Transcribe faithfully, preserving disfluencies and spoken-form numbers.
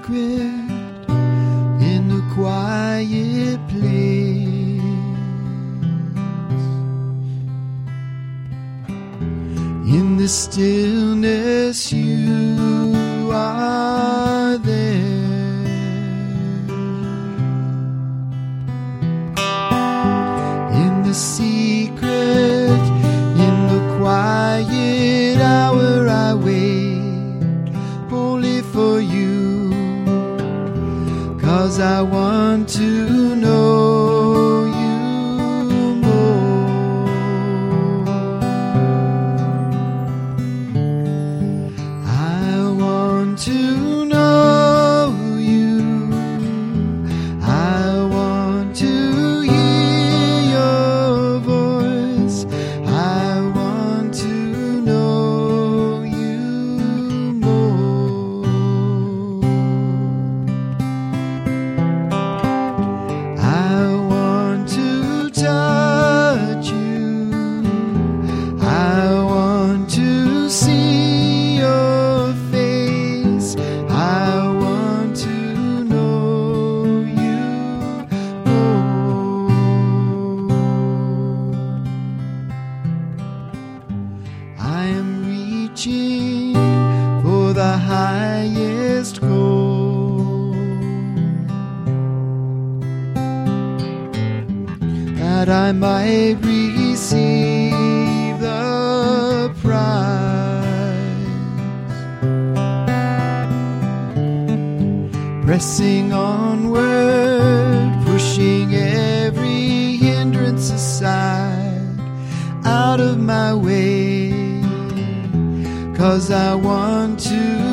secret in a quiet place. In the stillness you are there. In the secret, in the quiet hour I wait only for you, 'cause I want to know you more. I want to know you. I want to hear your voice. I want to know you more. I want to touch you. I want to see your face. I want to know you more. I am reaching for the highest goal, that I might receive the prize. Pressing onward, pushing every hindrance aside, out of my way, 'cause I want to